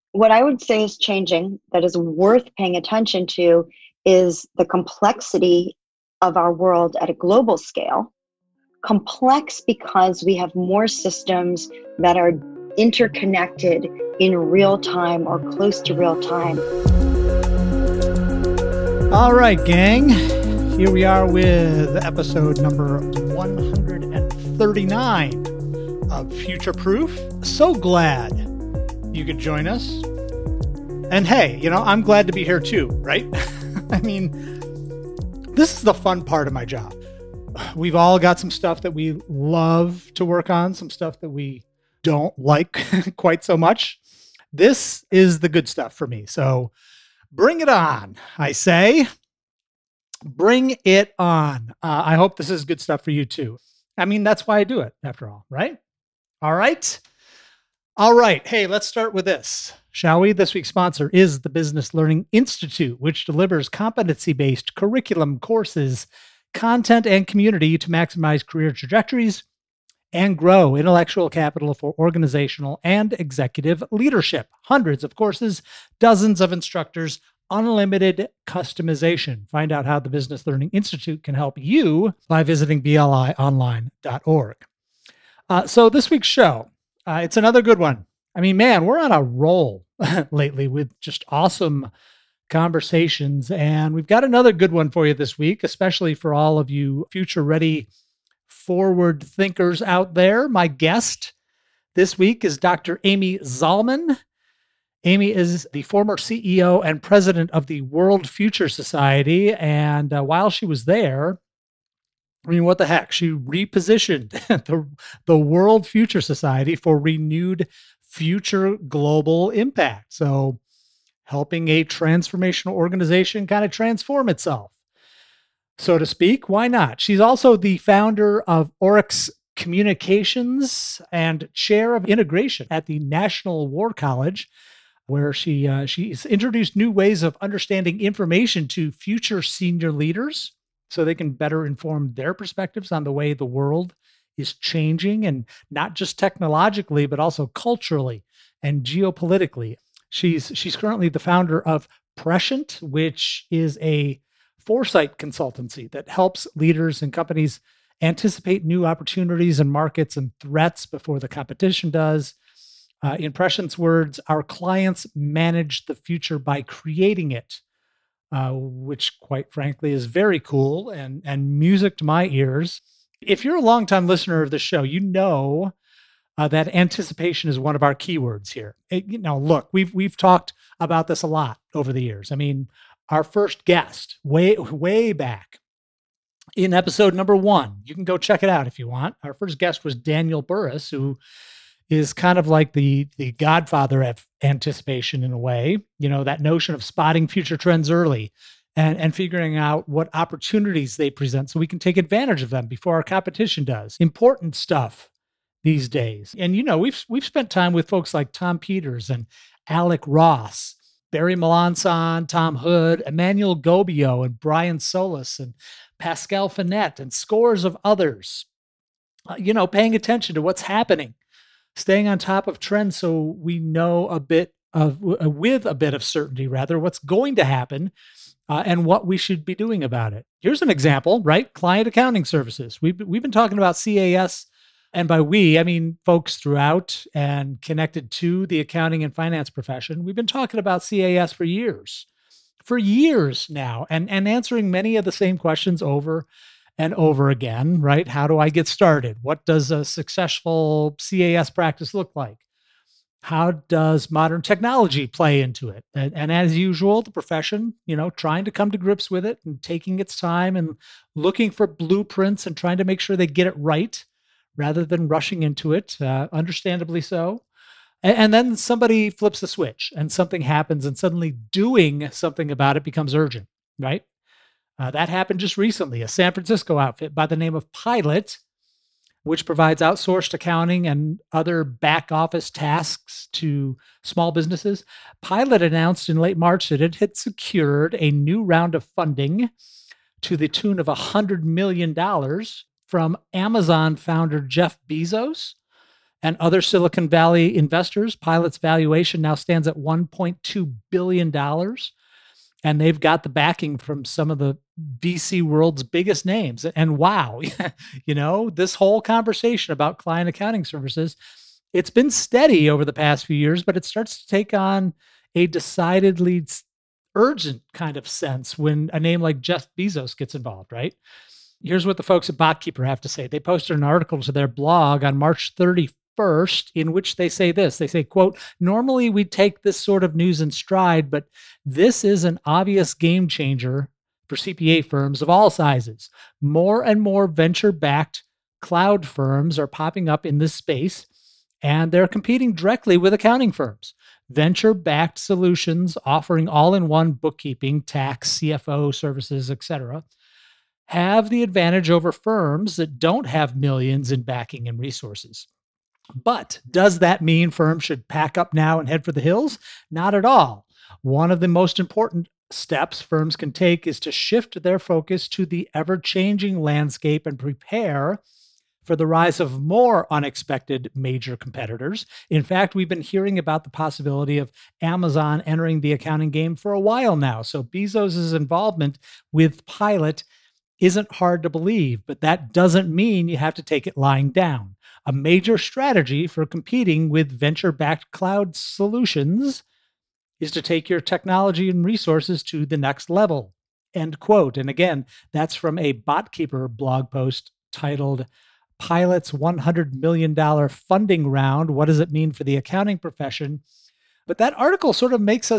What I would say is changing, that is worth paying attention to, is the complexity of our world at a global scale. Complex because we have more systems that are interconnected in real time or close to real time. All right, gang. Here we are with episode number 139 of Future Proof. So glad you could join us. And hey, I'm glad to be here too, right? I mean, this is the fun part of my job. We've all got some stuff that we love to work on, some stuff that we don't like quite so much. This is the good stuff for me. So bring it on, I say. Bring it on. I hope this is good stuff for you too. I mean, that's why I do it after all, right? All right. All right. Hey, let's start with this, shall we? This week's sponsor is the Business Learning Institute, which delivers competency-based curriculum, courses, content, and community to maximize career trajectories and grow intellectual capital for organizational and executive leadership. Hundreds of courses, dozens of instructors, unlimited customization. Find out how the Business Learning Institute can help you by visiting blionline.org. So this week's show, it's another good one. I mean, man, we're on a roll lately with just awesome conversations. And we've got another good one for you this week, especially for all of you future-ready forward thinkers out there. My guest this week is Dr. Amy Zalman. Amy is the former CEO and president of the World Future Society. And while she was there, I mean, what the heck? She repositioned the World Future Society for renewed future global impact. So helping a transformational organization kind of transform itself, so to speak. Why not? She's also the founder of Oryx Communications and chair of integration at the National War College, where she's introduced new ways of understanding information to future senior leaders so they can better inform their perspectives on the way the world is changing, and not just technologically, but also culturally and geopolitically. She's currently the founder of Prescient, which is a foresight consultancy that helps leaders and companies anticipate new opportunities and markets and threats before the competition does. In Prescient's words, our clients manage the future by creating it, which quite frankly is very cool and music to my ears. If you're a longtime listener of the show, you know that anticipation is one of our keywords here. Look, we've talked about this a lot over the years. I mean, our first guest way back in episode number 1, you can go check it out if you want. Our first guest was Daniel Burrus, who is kind of like the godfather of anticipation in a way, that notion of spotting future trends early and figuring out what opportunities they present so we can take advantage of them before our competition does. Important stuff these days. And, we've spent time with folks like Tom Peters and Alec Ross, Barry Melanson, Tom Hood, Emmanuel Gobio, and Brian Solis, and Pascal Finette, and scores of others, paying attention to what's happening, staying on top of trends so we know with a bit of certainty, what's going to happen and what we should be doing about it. Here's an example, right? Client accounting services. We've been talking about CAS, and by we, I mean folks throughout and connected to the accounting and finance profession. We've been talking about CAS for years now, and answering many of the same questions over and over again, right? How do I get started? What does a successful CAS practice look like? How does modern technology play into it? And as usual, the profession, trying to come to grips with it and taking its time and looking for blueprints and trying to make sure they get it right rather than rushing into it, understandably so. And then somebody flips the switch and something happens, and suddenly doing something about it becomes urgent, right? That happened just recently. A San Francisco outfit by the name of Pilot, which provides outsourced accounting and other back office tasks to small businesses. Pilot announced in late March that it had secured a new round of funding to the tune of $100 million from Amazon founder Jeff Bezos and other Silicon Valley investors. Pilot's valuation now stands at $1.2 billion. And they've got the backing from some of the VC world's biggest names. And wow, this whole conversation about client accounting services, it's been steady over the past few years, but it starts to take on a decidedly urgent kind of sense when a name like Jeff Bezos gets involved, right? Here's what the folks at BotKeeper have to say. They posted an article to their blog on March 31st in which they say this. They say, quote, "Normally we take this sort of news in stride, but this is an obvious game changer for CPA firms of all sizes. More and more venture-backed cloud firms are popping up in this space, and they're competing directly with accounting firms. Venture-backed solutions offering all-in-one bookkeeping, tax, CFO services, etc., have the advantage over firms that don't have millions in backing and resources. But does that mean firms should pack up now and head for the hills? Not at all. One of the most important steps firms can take is to shift their focus to the ever-changing landscape and prepare for the rise of more unexpected major competitors. In fact, we've been hearing about the possibility of Amazon entering the accounting game for a while now. So Bezos' involvement with Pilot isn't hard to believe, but that doesn't mean you have to take it lying down. A major strategy for competing with venture-backed cloud solutions is to take your technology and resources to the next level." End quote. And again, that's from a BotKeeper blog post titled "Pilot's $100 million funding round. What does it mean for the accounting profession?" But that article sort of makes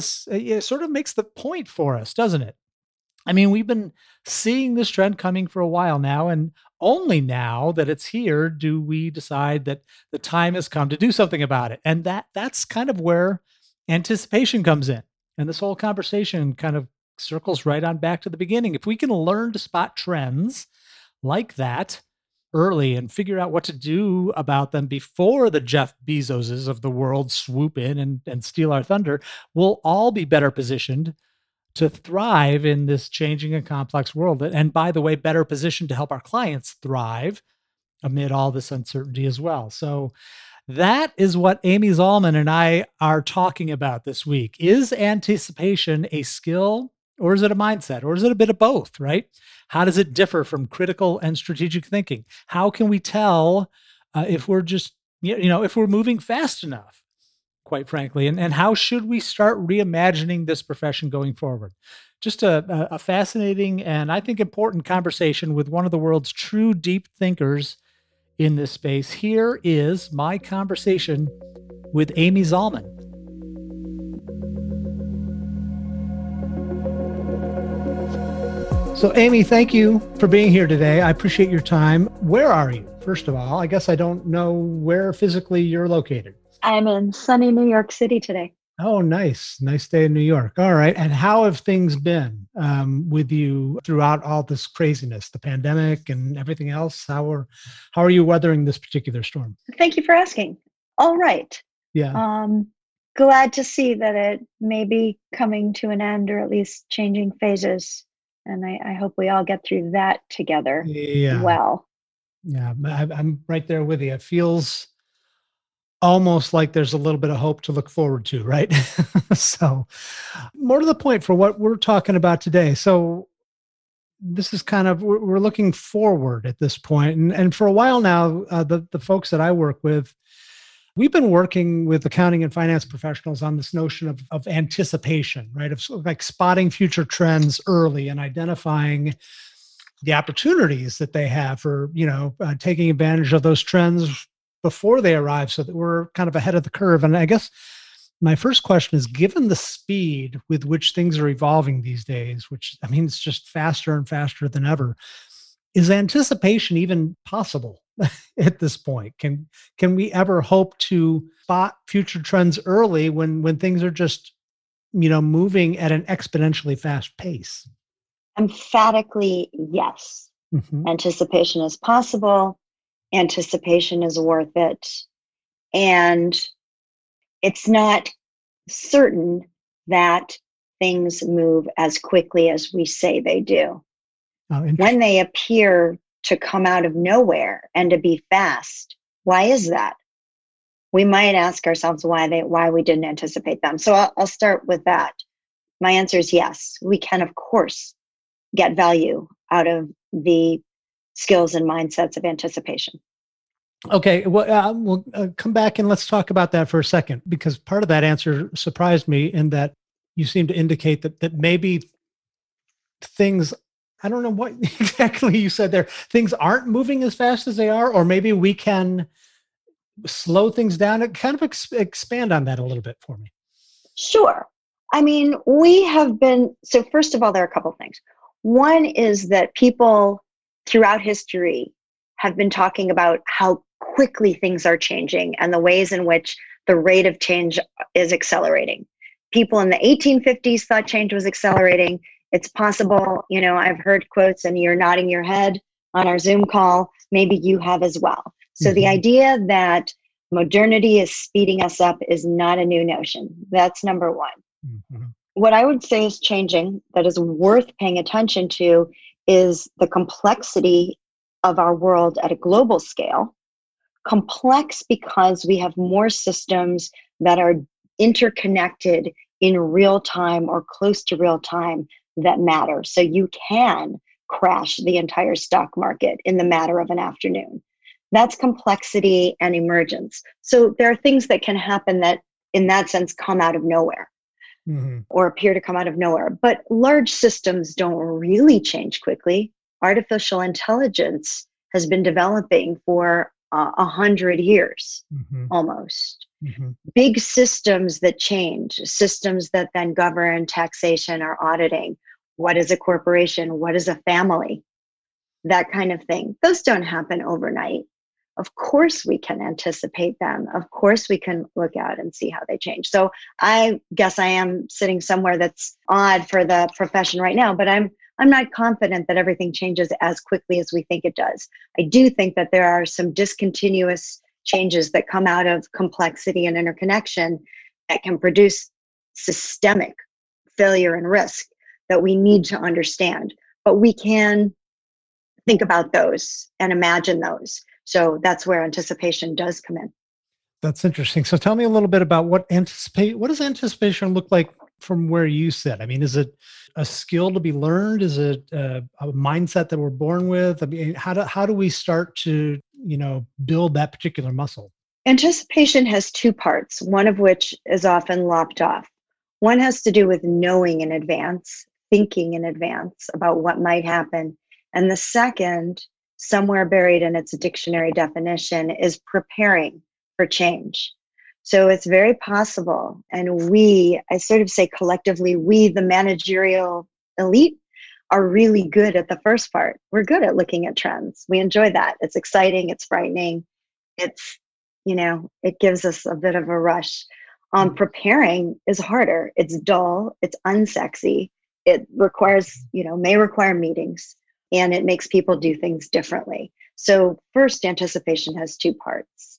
the point for us, doesn't it? I mean, we've been seeing this trend coming for a while now, and only now that it's here do we decide that the time has come to do something about it. And that's kind of where anticipation comes in. And this whole conversation kind of circles right on back to the beginning. If we can learn to spot trends like that early and figure out what to do about them before the Jeff Bezoses of the world swoop in and steal our thunder, we'll all be better positioned to thrive in this changing and complex world. And by the way, better positioned to help our clients thrive amid all this uncertainty as well. So that is what Amy Zalman and I are talking about this week. Is anticipation a skill, or is it a mindset, or is it a bit of both, right? How does it differ from critical and strategic thinking? How can we tell if we're just, if we're moving fast enough, quite frankly, and how should we start reimagining this profession going forward? Just a fascinating and I think important conversation with one of the world's true deep thinkers in this space. Here is my conversation with Amy Zalman. So, Amy, thank you for being here today. I appreciate your time. Where are you, first of all? I guess I don't know where physically you're located. I'm in sunny New York City today. Oh, nice. Nice day in New York. All right. And how have things been with you throughout all this craziness, the pandemic and everything else? How are you weathering this particular storm? Thank you for asking. All right. Yeah. Glad to see that it may be coming to an end, or at least changing phases. And I hope we all get through that together. Yeah. Well. Yeah. I'm right there with you. It feels almost like there's a little bit of hope to look forward to, right? So more to the point for what we're talking about today. So this is kind of, we're looking forward at this point. And for a while now, the folks that I work with, we've been working with accounting and finance professionals on this notion of anticipation, right? Of sort of like spotting future trends early and identifying the opportunities that they have for, taking advantage of those trends before they arrive so that we're kind of ahead of the curve. And I guess my first question is, given the speed with which things are evolving these days, which I mean, it's just faster and faster than ever, is anticipation even possible at this point? Can we ever hope to spot future trends early when things are just, moving at an exponentially fast pace? Emphatically, yes. Mm-hmm. Anticipation is possible. Anticipation is worth it. And it's not certain that things move as quickly as we say they do. When they appear to come out of nowhere and to be fast, why is that? we might ask ourselves why we didn't anticipate them. So I'll start with that. My answer is yes. We can, of course, get value out of the skills and mindsets of anticipation. Okay, well, we'll come back and let's talk about that for a second, because part of that answer surprised me in that you seem to indicate that maybe things, I don't know what exactly you said there, things aren't moving as fast as they are, or maybe we can slow things down. Kind of expand on that a little bit for me. Sure. I mean, we have been, so first of all, there are a couple of things. One is that people throughout history have been talking about how quickly things are changing and the ways in which the rate of change is accelerating. People in the 1850s thought change was accelerating. It's possible, I've heard quotes and you're nodding your head on our Zoom call. Maybe you have as well. So the idea that modernity is speeding us up is not a new notion. That's number one. Mm-hmm. What I would say is changing that is worth paying attention to is the complexity of our world at a global scale. Complex because we have more systems that are interconnected in real time or close to real time that matter. So you can crash the entire stock market in the matter of an afternoon. That's complexity and emergence. So there are things that can happen that in that sense come out of nowhere. Mm-hmm. Or appear to come out of nowhere. But large systems don't really change quickly. Artificial intelligence has been developing for 100 years, almost. Mm-hmm. Big systems that change, systems that then govern taxation or auditing. What is a corporation? What is a family? That kind of thing. Those don't happen overnight. Of course we can anticipate them. Of course we can look out and see how they change. So I guess I am sitting somewhere that's odd for the profession right now, but I'm not confident that everything changes as quickly as we think it does. I do think that there are some discontinuous changes that come out of complexity and interconnection that can produce systemic failure and risk that we need to understand. But we can think about those and imagine those. So that's where anticipation does come in. That's interesting. So tell me a little bit about what does anticipation look like from where you sit? I mean, is it a skill to be learned? Is it a mindset that we're born with? I mean, how do we start to, build that particular muscle? Anticipation has two parts, one of which is often lopped off. One has to do with knowing in advance, thinking in advance about what might happen. And the second, somewhere buried in its dictionary definition, is preparing for change. So it's very possible. And I sort of say collectively, we, the managerial elite, are really good at the first part. We're good at looking at trends. We enjoy that. It's exciting. It's frightening. It's, it gives us a bit of a rush. Preparing is harder. It's dull. It's unsexy. It requires, may require meetings. And it makes people do things differently. So first, anticipation has two parts.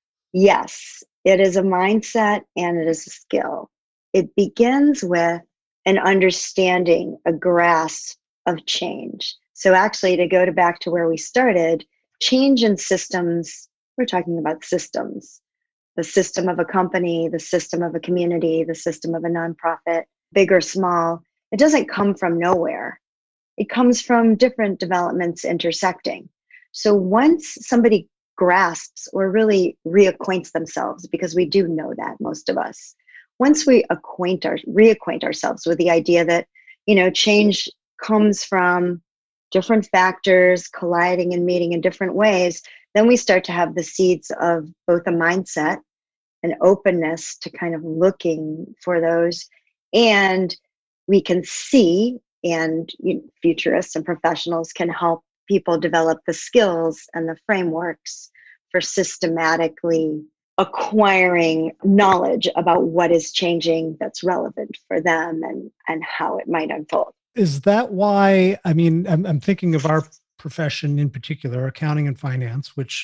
Yes, it is a mindset and it is a skill. It begins with an understanding, a grasp of change. So actually, to go back to where we started, change in systems, we're talking about systems. The system of a company, the system of a community, the system of a nonprofit, big or small, it doesn't come from nowhere. It comes from different developments intersecting. So once somebody grasps or really reacquaints themselves, because we do know that, most of us, once we reacquaint ourselves with the idea that, change comes from different factors colliding and meeting in different ways, then we start to have the seeds of both a mindset, an openness to kind of looking for those, and we can see, and futurists and professionals can help people develop the skills and the frameworks for systematically acquiring knowledge about what is changing that's relevant for them and how it might unfold. Is that why, I mean, I'm thinking of our profession in particular, accounting and finance, which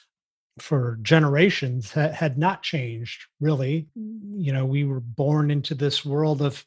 for generations had not changed really. We were born into this world of,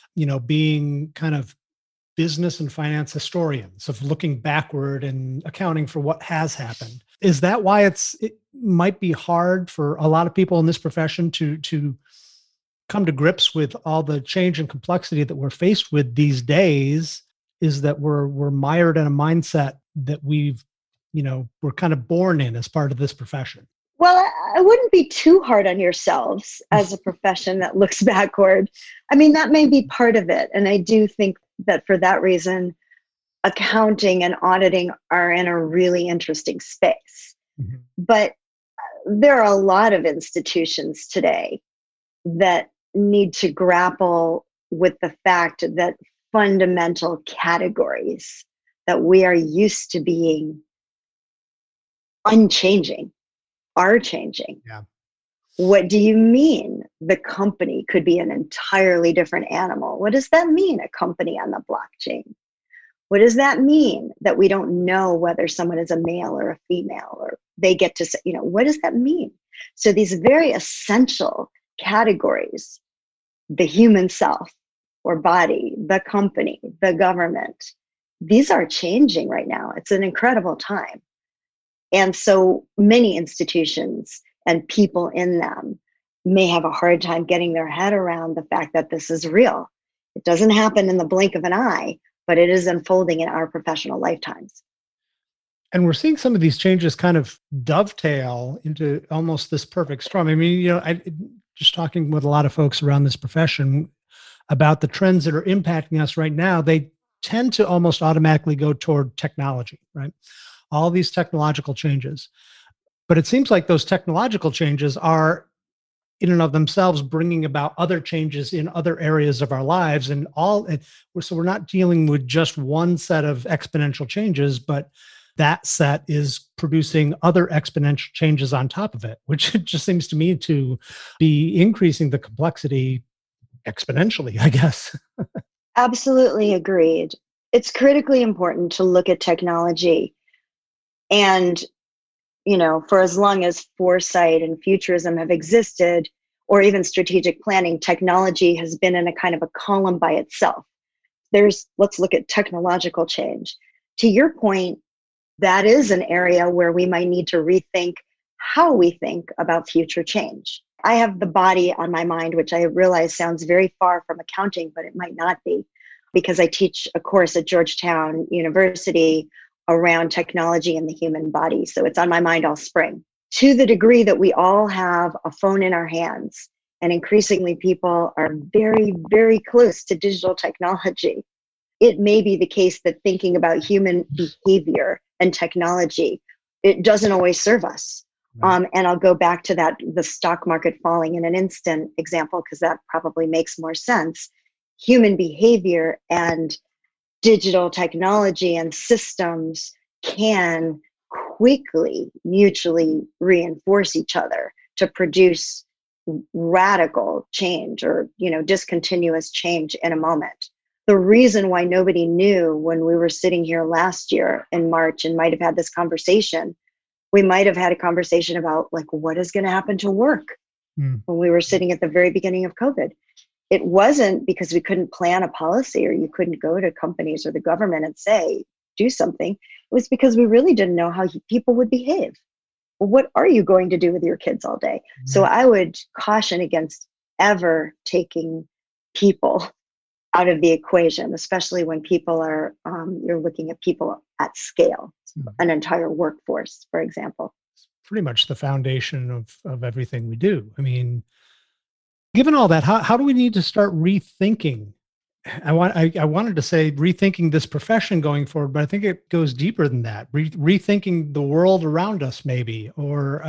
being kind of business and finance historians, of looking backward and accounting for what has happened. Is that why it might be hard for a lot of people in this profession to come to grips with all the change and complexity that we're faced with these days? Is that we're mired in a mindset that we're kind of born in as part of this profession? Well, I wouldn't be too hard on yourselves as a profession that looks backward. I mean, that may be part of it. And I do think that for that reason, accounting and auditing are in a really interesting space. Mm-hmm. But there are a lot of institutions today that need to grapple with the fact that fundamental categories that we are used to being unchanging are changing. Yeah. What do you mean the company could be an entirely different animal? What does that mean, a company on the blockchain? What does that mean that we don't know whether someone is a male or a female, or they get to say, what does that mean? So these very essential categories, the human self or body, the company, the government, these are changing right now. It's an incredible time. And so many institutions and people in them may have a hard time getting their head around the fact that this is real. It doesn't happen in the blink of an eye, but it is unfolding in our professional lifetimes. And we're seeing some of these changes kind of dovetail into almost this perfect storm. I mean, I just talking with a lot of folks around this profession about the trends that are impacting us right now, they tend to almost automatically go toward technology, right? All these technological changes. But it seems like those technological changes are in and of themselves bringing about other changes in other areas of our lives, so we're not dealing with just one set of exponential changes, but that set is producing other exponential changes on top of it, which just seems to me to be increasing the complexity exponentially, I guess. Absolutely agreed. It's critically important to look at technology. And, for as long as foresight and futurism have existed, or even strategic planning, technology has been in a kind of a column by itself. Let's look at technological change. To your point, that is an area where we might need to rethink how we think about future change. I have the body on my mind, which I realize sounds very far from accounting, but it might not be, because I teach a course at Georgetown University around technology and the human body. So it's on my mind all spring. To the degree that we all have a phone in our hands, and increasingly people are very, very close to digital technology, it may be the case that thinking about human behavior and technology, it doesn't always serve us. Right. And I'll go back to the stock market falling in an instant example, because that probably makes more sense. Human behavior and digital technology and systems can quickly mutually reinforce each other to produce radical change or discontinuous change in a moment. The reason why nobody knew when we were sitting here last year in March and might have had this conversation, we might have had a conversation about what is going to happen to work when we were sitting at the very beginning of COVID. It wasn't because we couldn't plan a policy, or you couldn't go to companies or the government and say, do something. It was because we really didn't know how people would behave. Well, what are you going to do with your kids all day? Mm-hmm. So I would caution against ever taking people out of the equation, especially when people are, you're looking at people at scale, an entire workforce, for example. It's pretty much the foundation of everything we do. I mean, given all that, how do we need to start rethinking? I wanted to say rethinking this profession going forward, but I think it goes deeper than that. Rethinking the world around us, maybe, or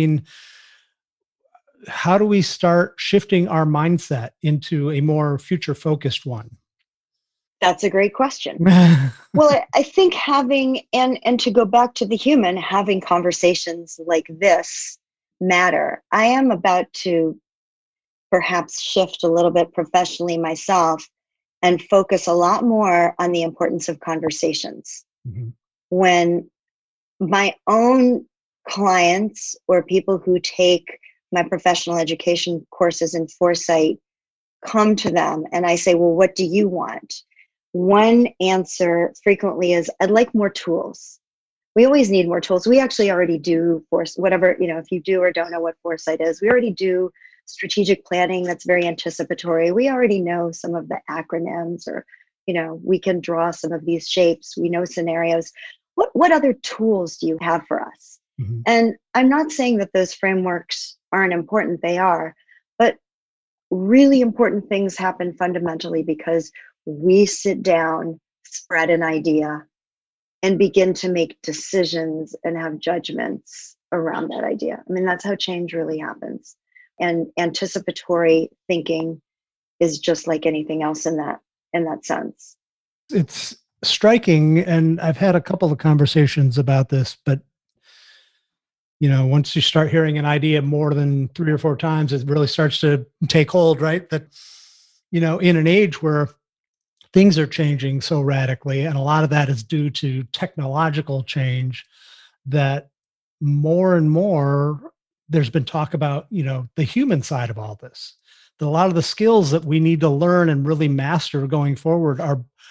how do we start shifting our mindset into a more future-focused one? That's a great question. Well, I think having, and to go back to the human, having conversations like this matter. I am about to perhaps shift a little bit professionally myself and focus a lot more on the importance of conversations. Mm-hmm. When my own clients or people who take my professional education courses in foresight come to them and I say, well, what do you want? One answer frequently is, I'd like more tools. we always need more tools. We actually already do whatever, if you do or don't know what foresight is, we already do strategic planning that's very anticipatory. We already know some of the acronyms, or, we can draw some of these shapes. We know scenarios. What other tools do you have for us? Mm-hmm. And I'm not saying that those frameworks aren't important. They are, but really important things happen fundamentally because we sit down, spread an idea, and begin to make decisions and have judgments around that idea. I mean, that's how change really happens. And anticipatory thinking is just like anything else in that sense. It's striking, and I've had a couple of conversations about this, but once you start hearing an idea more than 3 or 4 times, it really starts to take hold, right? That, in an age where things are changing so radically, and a lot of that is due to technological change, that more and more there's been talk about, the human side of all this. That a lot of the skills that we need to learn and really master going forward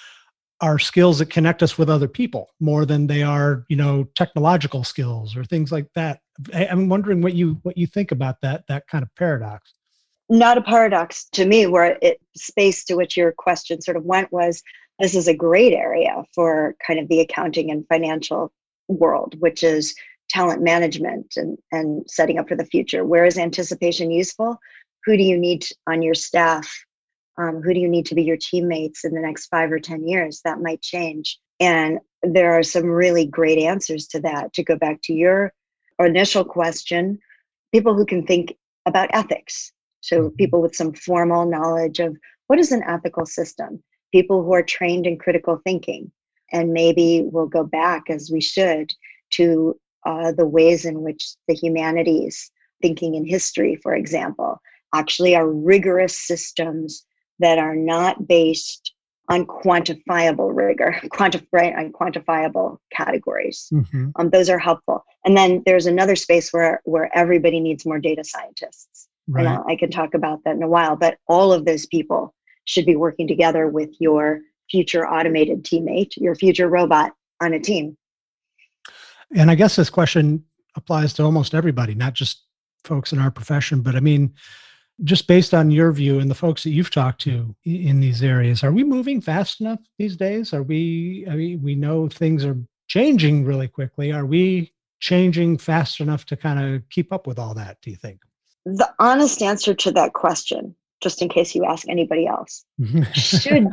are skills that connect us with other people more than they are, technological skills or things like that. I'm wondering what you think about that kind of paradox. Not a paradox to me, where space to which your question sort of went was, this is a great area for kind of the accounting and financial world, which is talent management and setting up for the future. Where is anticipation useful? Who do you need on your staff? Who do you need to be your teammates in the next 5 or 10 years? That might change. And there are some really great answers to that. To go back to your initial question, people who can think about ethics. So people with some formal knowledge of what is an ethical system, people who are trained in critical thinking, and maybe we'll go back, as we should, to the ways in which the humanities, thinking in history, for example, actually are rigorous systems that are not based on quantifiable rigor, on quantifiable categories. Mm-hmm. Those are helpful. And then there's another space where everybody needs more data scientists. Right. And I can talk about that in a while, but all of those people should be working together with your future automated teammate, your future robot on a team. And I guess this question applies to almost everybody, not just folks in our profession, but I mean, just based on your view and the folks that you've talked to in these areas, are we moving fast enough these days? We know things are changing really quickly. Are we changing fast enough to kind of keep up with all that, do you think? The honest answer to that question, just in case you ask anybody else, should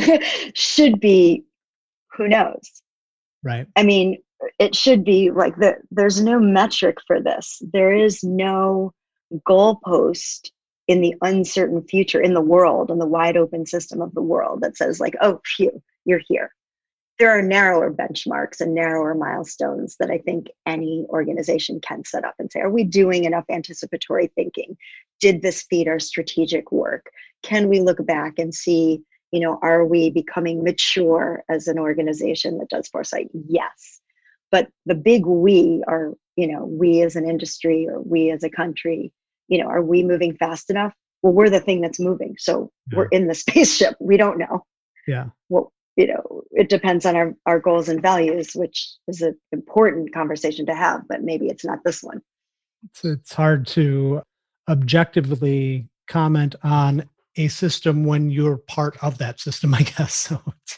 be, who knows? Right. I mean, it should be like there's no metric for this. There is no goalpost in the uncertain future, in the world, in the wide open system of the world that says like, oh, phew, you're here. There are narrower benchmarks and narrower milestones that I think any organization can set up and say, are we doing enough anticipatory thinking? Did this feed our strategic work? Can we look back and see, are we becoming mature as an organization that does foresight? Yes. But the big we are, we as an industry or we as a country, are we moving fast enough? Well, we're the thing that's moving. So we're in the spaceship. We don't know. Yeah. Well, it depends on our goals and values, which is an important conversation to have, but maybe it's not this one. It's hard to objectively comment on a system when you're part of that system, I guess. So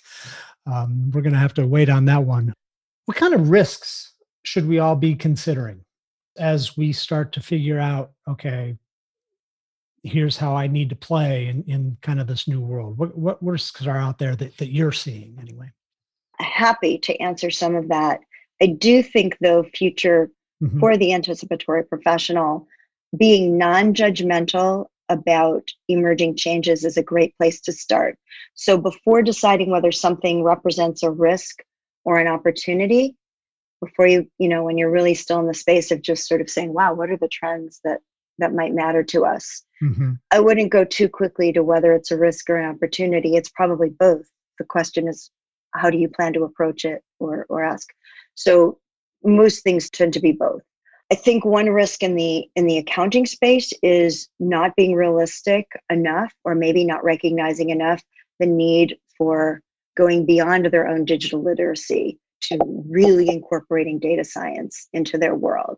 we're going to have to wait on that one. What kind of risks should we all be considering as we start to figure out, okay, here's how I need to play in kind of this new world? What risks are out there that you're seeing anyway? Happy to answer some of that. I do think, though, future for the anticipatory professional, being non-judgmental about emerging changes is a great place to start. So before deciding whether something represents a risk or an opportunity, before when you're really still in the space of just sort of saying, wow, what are the trends that might matter to us? I wouldn't go too quickly to whether it's a risk or an opportunity. It's probably both. The question is, how do you plan to approach it or ask? So most things tend to be both. I think one risk in the accounting space is not being realistic enough, or maybe not recognizing enough the need for going beyond their own digital literacy to really incorporating data science into their world.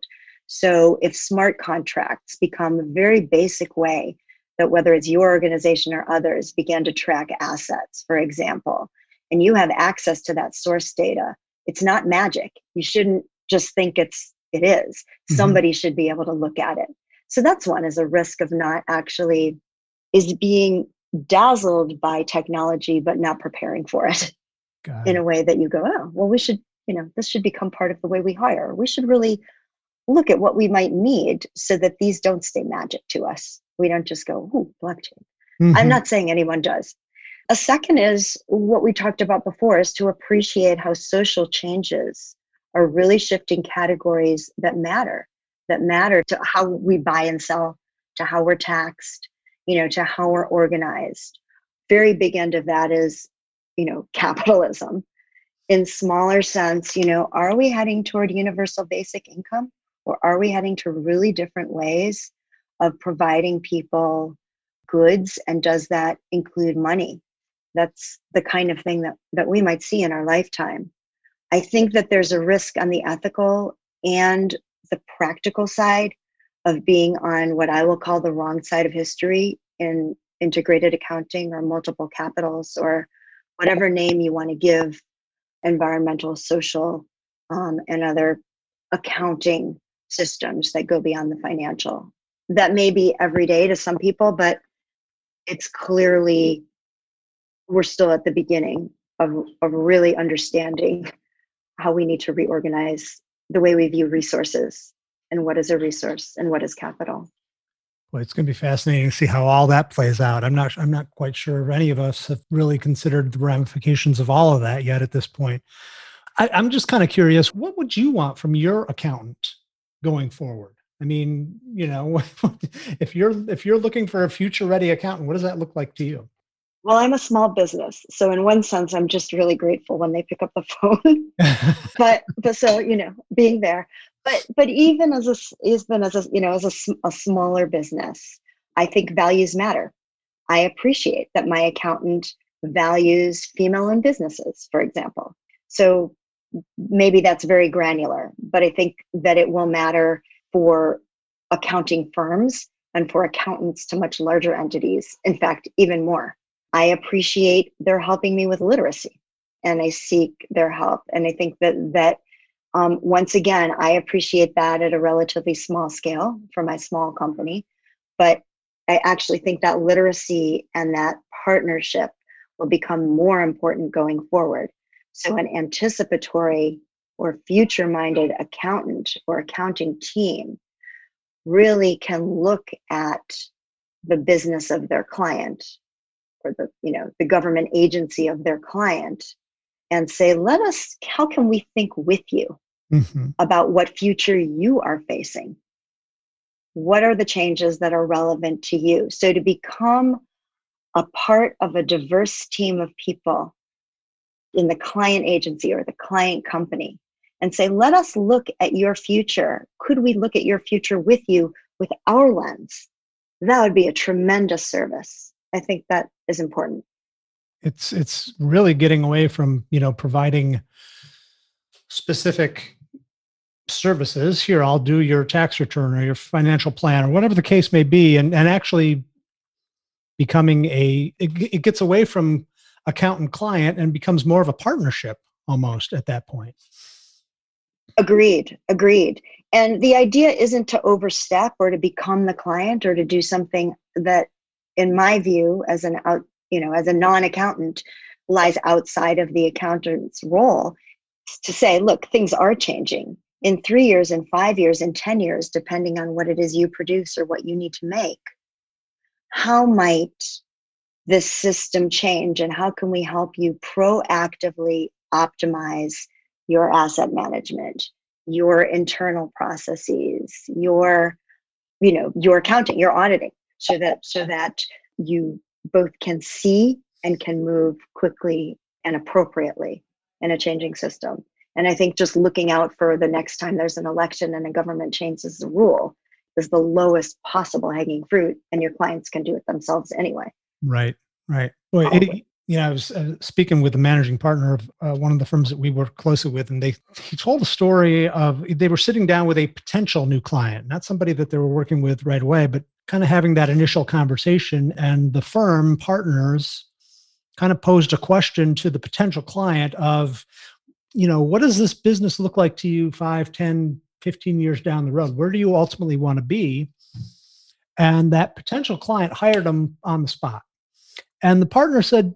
So if smart contracts become a very basic way that whether it's your organization or others begin to track assets, for example, and you have access to that source data, it's not magic. You shouldn't just think it is. Mm-hmm. Somebody should be able to look at it. So that's one, is a risk of not actually is being dazzled by technology, but not preparing for it in a way that you go, oh, well, we should, this should become part of the way we hire. We should really look at what we might need so that these don't stay magic to us. We don't just go, ooh, blockchain. Mm-hmm. I'm not saying anyone does. A second is what we talked about before, is to appreciate how social changes are really shifting categories that matter to how we buy and sell, to how we're taxed, to how we're organized. Very big end of that is, capitalism. In smaller sense, are we heading toward universal basic income, or are we heading to really different ways of providing people goods? And does that include money? That's the kind of thing that we might see in our lifetime. I think that there's a risk on the ethical and the practical side of being on what I will call the wrong side of history in integrated accounting or multiple capitals, or whatever name you want to give environmental, social, and other accounting systems that go beyond the financial. That may be every day to some people, but it's clearly, we're still at the beginning of really understanding how we need to reorganize the way we view resources, and what is a resource and what is capital. Well, it's going to be fascinating to see how all that plays out. I'm not quite sure if any of us have really considered the ramifications of all of that yet at this point. I'm just kind of curious, what would you want from your accountant going forward? I mean, if you're looking for a future-ready accountant, what does that look like to you? Well, I'm a small business, so in one sense, I'm just really grateful when they pick up the phone. but so being there, but even as a smaller business, I think values matter. I appreciate that my accountant values female-owned businesses, for example. So maybe that's very granular, but I think that it will matter for accounting firms and for accountants to much larger entities. In fact, even more. I appreciate their helping me with literacy, and I seek their help. And I think that once again, I appreciate that at a relatively small scale for my small company. But I actually think that literacy and that partnership will become more important going forward. So an anticipatory or future-minded accountant or accounting team really can look at the business of their client, or the government agency of their client, and say, how can we think with you about what future you are facing? What are the changes that are relevant to you? So to become a part of a diverse team of people in the client agency or the client company, and say, let us look at your future. Could we look at your future with you, with our lens? That would be a tremendous service. I think that is important. It's really getting away from, providing specific services. Here, I'll do your tax return or your financial plan or whatever the case may be, and actually becoming it gets away from accountant client and becomes more of a partnership almost at that point. Agreed. And the idea isn't to overstep or to become the client or to do something that, in my view, as a non-accountant, lies outside of the accountant's role. To say, look, things are changing in 3 years, in 5 years, in 10 years, depending on what it is you produce or what you need to make. How might this system change, and how can we help you proactively optimize your asset management, your internal processes, your accounting, your auditing, so that you both can see and can move quickly and appropriately in a changing system. And I think just looking out for the next time there's an election and a government changes the rule is the lowest possible hanging fruit, and your clients can do it themselves anyway. Right. Boy, I was speaking with the managing partner of one of the firms that we work closely with, and he told a story of they were sitting down with a potential new client, not somebody that they were working with right away, but kind of having that initial conversation. And the firm partners kind of posed a question to the potential client of, what does this business look like to you 5, 10, 15 years down the road? Where do you ultimately want to be? And that potential client hired him on the spot. And the partner said,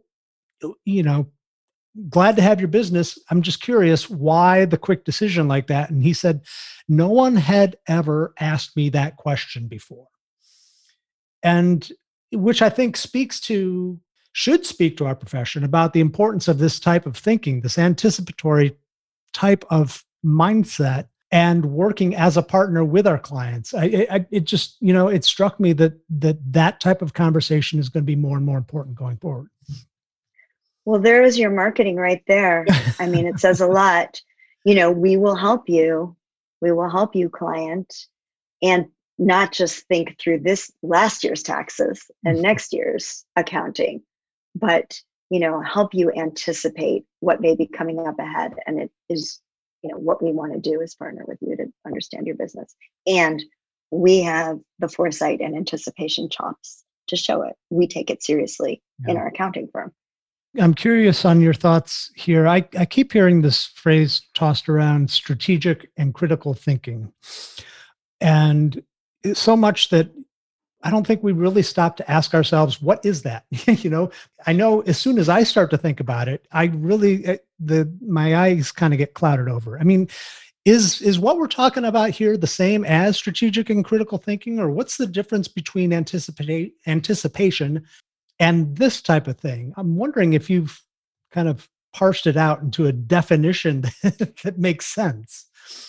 glad to have your business. I'm just curious, why the quick decision like that? And he said, no one had ever asked me that question before. And which I think should speak to our profession about the importance of this type of thinking, this anticipatory type of mindset, and working as a partner with our clients. It struck me that type of conversation is going to be more and more important going forward. Well, there is your marketing right there. I mean, it says a lot. We will help you. We will help you, client, and not just think through this last year's taxes and next year's accounting, but, help you anticipate what may be coming up ahead. And it is, what we want to do is partner with you to understand your business. And we have the foresight and anticipation chops to show it. We take it seriously in our accounting firm. I'm curious on your thoughts here. I keep hearing this phrase tossed around, strategic and critical thinking. And it's so much that I don't think we really stop to ask ourselves, what is that? I know as soon as I start to think about it, my eyes kind of get clouded over. I mean, is what we're talking about here the same as strategic and critical thinking, or what's the difference between anticipation and this type of thing? I'm wondering if you've kind of parsed it out into a definition that makes sense.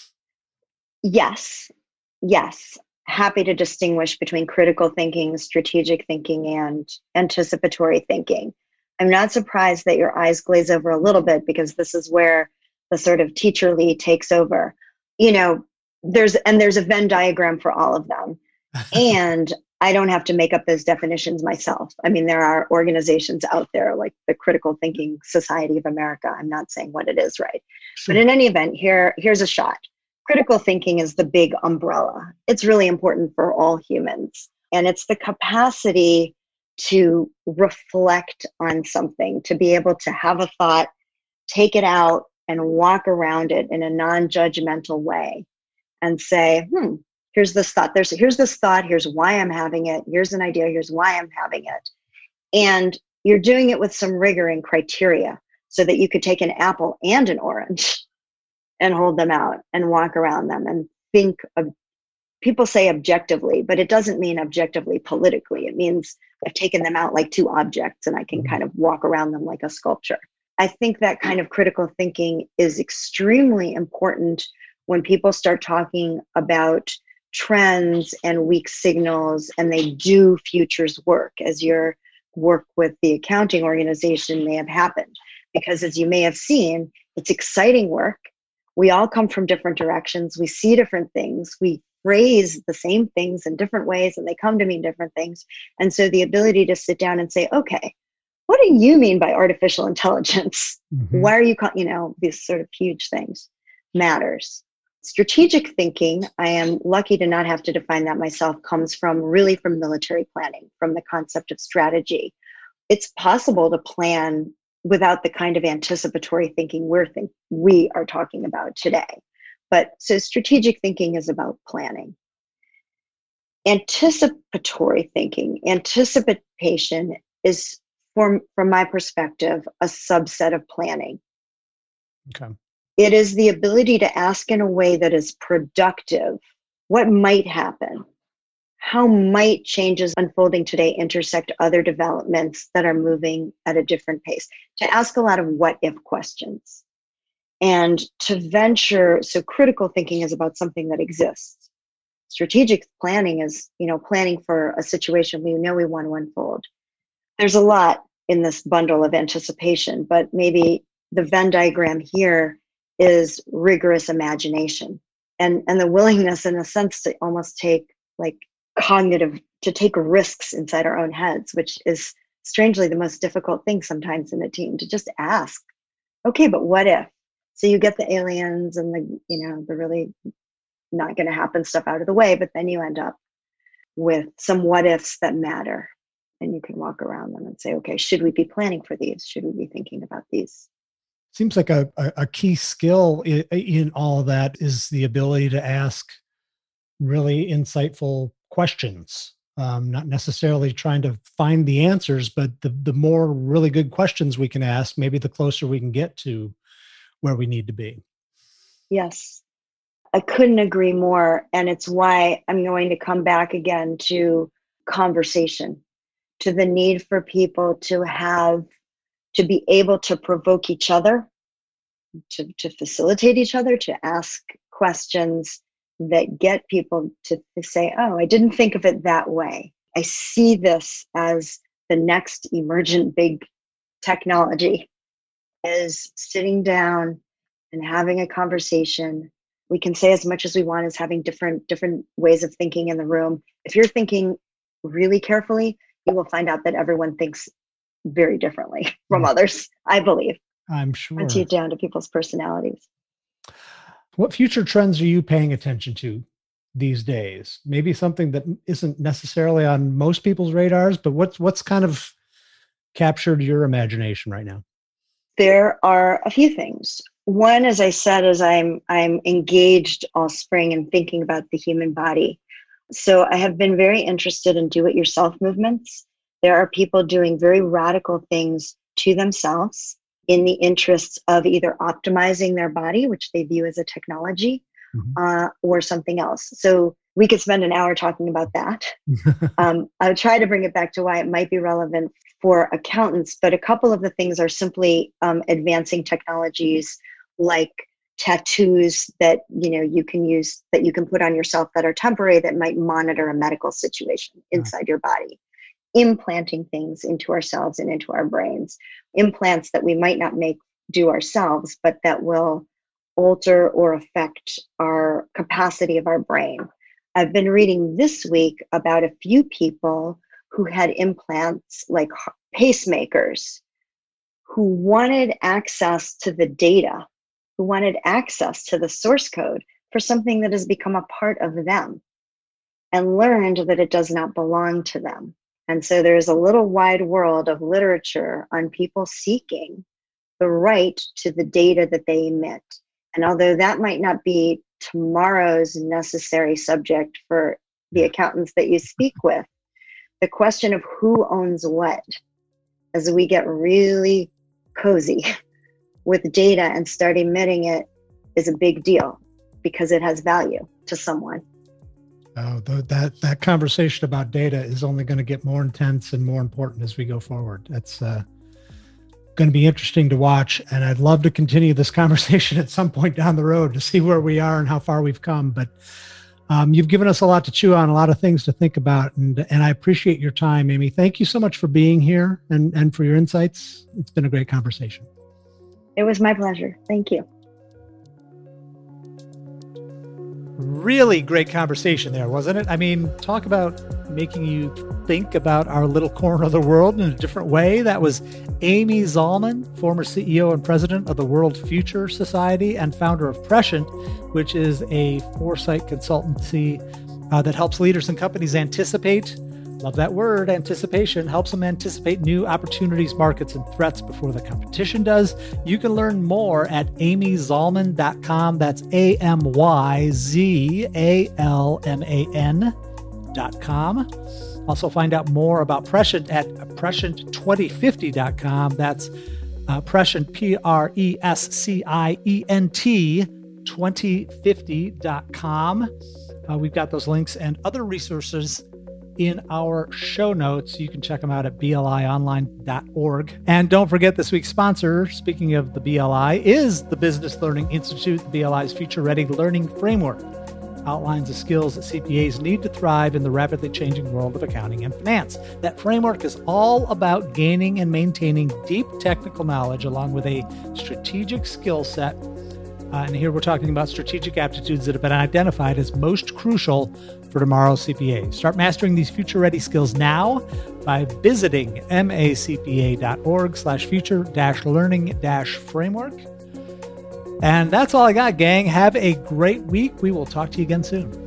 Yes. Happy to distinguish between critical thinking, strategic thinking, and anticipatory thinking. I'm not surprised that your eyes glaze over a little bit, because this is where the sort of teacherly takes over. There's a Venn diagram for all of them. And I don't have to make up those definitions myself. I mean, there are organizations out there like the Critical Thinking Society of America. I'm not saying what it is, right? Sure. But in any event, here's a shot. Critical thinking is the big umbrella. It's really important for all humans. And it's the capacity to reflect on something, to be able to have a thought, take it out, and walk around it in a non-judgmental way and say, here's this thought. Here's this thought. Here's why I'm having it. Here's an idea. Here's why I'm having it. And you're doing it with some rigor and criteria so that you could take an apple and an orange and hold them out and walk around them and think of, people say objectively, but it doesn't mean objectively politically. It means I've taken them out like two objects and I can kind of walk around them like a sculpture. I think that kind of critical thinking is extremely important when people start talking about trends and weak signals, and they do futures work, as your work with the accounting organization may have happened. Because as you may have seen, it's exciting work. We all come from different directions. We see different things. We phrase the same things in different ways, and they come to mean different things. And so the ability to sit down and say, okay, what do you mean by artificial intelligence? Why are you, these sort of huge things matters. Strategic thinking, I am lucky to not have to define that myself, comes from military planning, from the concept of strategy. It's possible to plan without the kind of anticipatory thinking we are talking about today. But so strategic thinking is about planning. Anticipatory thinking, anticipation is, from my perspective, a subset of planning. Okay. It is the ability to ask in a way that is productive. What might happen? How might changes unfolding today intersect other developments that are moving at a different pace? To ask a lot of what-if questions. And to venture, so critical thinking is about something that exists. Strategic planning is, planning for a situation we know we want to unfold. There's a lot in this bundle of anticipation, but maybe the Venn diagram here is rigorous imagination and the willingness, in a sense, to almost take to take risks inside our own heads, which is strangely the most difficult thing sometimes in a team, to just ask, okay, but what if? So you get the aliens and the really not going to happen stuff out of the way, but then you end up with some what ifs that matter. And you can walk around them and say, okay, should we be planning for these? Should we be thinking about these? Seems like a key skill in all of that is the ability to ask really insightful questions. Not necessarily trying to find the answers, but the more really good questions we can ask, maybe the closer we can get to where we need to be. Yes, I couldn't agree more. And it's why I'm going to come back again to conversation, to the need for people to be able to provoke each other, to facilitate each other, to ask questions that get people to say, oh, I didn't think of it that way. I see this as the next emergent big technology, is sitting down and having a conversation. We can say as much as we want as having different ways of thinking in the room. If you're thinking really carefully, you will find out that everyone thinks very differently from others, I believe. I'm sure. Once you get down to people's personalities. What future trends are you paying attention to these days? Maybe something that isn't necessarily on most people's radars, but what's kind of captured your imagination right now? There are a few things. One, as I said, is I'm engaged all spring in thinking about the human body. So I have been very interested in do-it-yourself movements. There are people doing very radical things to themselves in the interests of either optimizing their body, which they view as a technology, or something else. So we could spend an hour talking about that. I'll try to bring it back to why it might be relevant for accountants, but a couple of the things are simply advancing technologies like tattoos that you can use, that you can put on yourself, that are temporary, that might monitor a medical situation inside your body. Implanting things into ourselves and into our brains, implants that we might not do ourselves, but that will alter or affect our capacity of our brain. I've been reading this week about a few people who had implants like pacemakers, who wanted access to the data, who wanted access to the source code for something that has become a part of them, and learned that it does not belong to them. And so there's a little wide world of literature on people seeking the right to the data that they emit. And although that might not be tomorrow's necessary subject for the accountants that you speak with, the question of who owns what, as we get really cozy with data and start emitting it, is a big deal because it has value to someone. Oh, that conversation about data is only going to get more intense and more important as we go forward. That's going to be interesting to watch. And I'd love to continue this conversation at some point down the road to see where we are and how far we've come. But you've given us a lot to chew on, a lot of things to think about. And I appreciate your time, Amy. Thank you so much for being here and for your insights. It's been a great conversation. It was my pleasure. Thank you. Really great conversation there, wasn't it? I mean, talk about making you think about our little corner of the world in a different way. That was Amy Zalman, former CEO and president of the World Future Society and founder of Prescient, which is a foresight consultancy that helps leaders and companies anticipate. Love that word, anticipation. Helps them anticipate new opportunities, markets, and threats before the competition does. You can learn more at amyzalman.com. That's AMYZALMAN.com. Also find out more about Prescient at prescient2050.com. That's Prescient, PRESCIENT 2050.com. We've got those links and other resources in our show notes. You can check them out at blionline.org. And don't forget, this week's sponsor, speaking of the BLI, is the Business Learning Institute. The BLI's Future Ready Learning Framework outlines the skills that CPAs need to thrive in the rapidly changing world of accounting and finance. That framework is all about gaining and maintaining deep technical knowledge along with a strategic skill set And here we're talking about strategic aptitudes that have been identified as most crucial for tomorrow's CPA. Start mastering these future-ready skills now by visiting macpa.org/future-learning-framework. And that's all I got, gang. Have a great week. We will talk to you again soon.